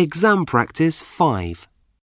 Exam Practice 5.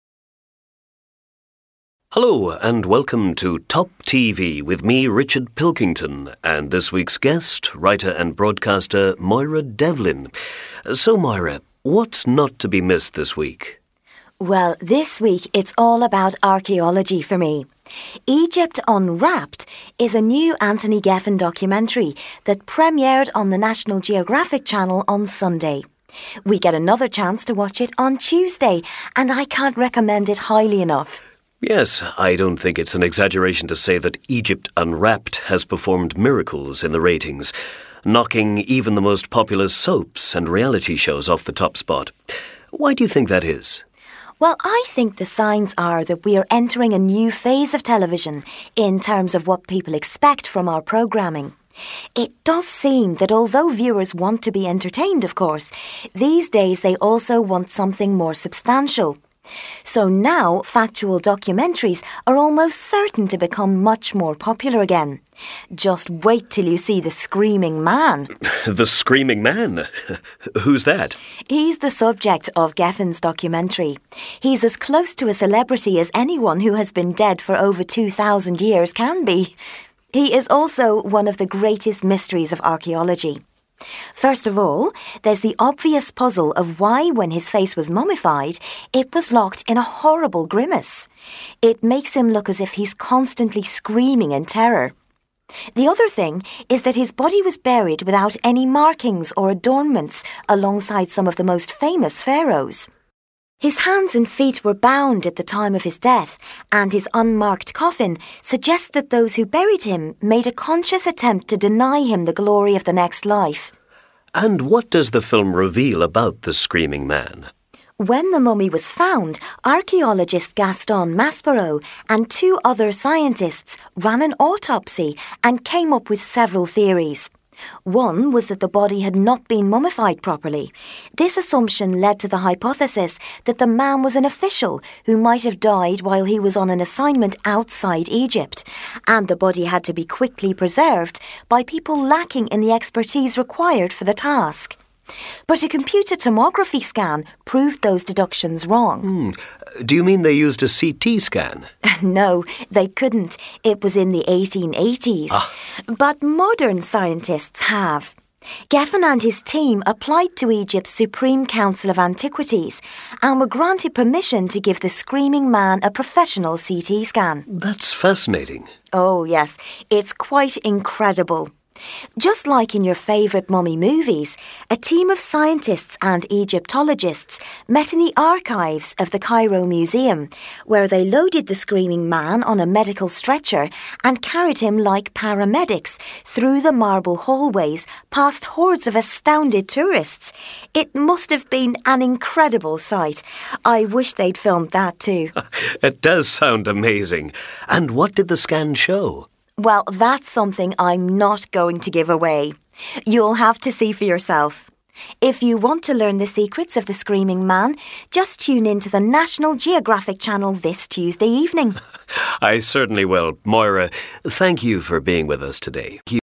Hello and welcome to Top TV with me, Richard Pilkington, and this week's guest, writer and broadcaster Moira Devlin. So Moira, what's not to be missed this week? Well, this week it's all about archaeology for me. Egypt Unwrapped is a new Anthony Geffen documentary that premiered on the National Geographic Channel on Sunday. We get another chance to watch it on Tuesday, and I can't recommend it highly enough. Yes, I don't think it's an exaggeration to say that Egypt Unwrapped has performed miracles in the ratings, knocking even the most popular soaps and reality shows off the top spot. Why do you think that is? Well, I think the signs are that we are entering a new phase of television in terms of what people expect from our programming. It does seem that although viewers want to be entertained, of course, these days they also want something more substantial. So now factual documentaries are almost certain to become much more popular again. Just wait till you see The Screaming Man. The Screaming Man? Who's that? He's the subject of Geffen's documentary. He's as close to a celebrity as anyone who has been dead for over 2,000 years can be. He is also one of the greatest mysteries of archaeology. First of all, there's the obvious puzzle of why, when his face was mummified, it was locked in a horrible grimace. It makes him look as if he's constantly screaming in terror. The other thing is that his body was buried without any markings or adornments alongside some of the most famous pharaohs. His hands and feet were bound at the time of his death, and his unmarked coffin suggests that those who buried him made a conscious attempt to deny him the glory of the next life. And what does the film reveal about the Screaming Man? When the mummy was found, archaeologist Gaston Maspero and two other scientists ran an autopsy and came up with several theories. One was that the body had not been mummified properly. This assumption led to the hypothesis that the man was an official who might have died while he was on an assignment outside Egypt, and the body had to be quickly preserved by people lacking in the expertise required for the task. But a computer tomography scan proved those deductions wrong. Do you mean they used a CT scan? No, they couldn't. It was in the 1880s. But modern scientists have. Geffen and his team applied to Egypt's Supreme Council of Antiquities and were granted permission to give the Screaming Man a professional CT scan. That's fascinating. Oh, yes. It's quite incredible. Just like in your favourite mummy movies, a team of scientists and Egyptologists met in the archives of the Cairo Museum, where they loaded the Screaming Man on a medical stretcher and carried him like paramedics through the marble hallways past hordes of astounded tourists. It must have been an incredible sight. I wish they'd filmed that too. It does sound amazing. And what did the scan show? Well, that's something I'm not going to give away. You'll have to see for yourself. If you want to learn the secrets of the Screaming Man, just tune in to the National Geographic Channel this Tuesday evening. I certainly will. Moira, thank you for being with us today.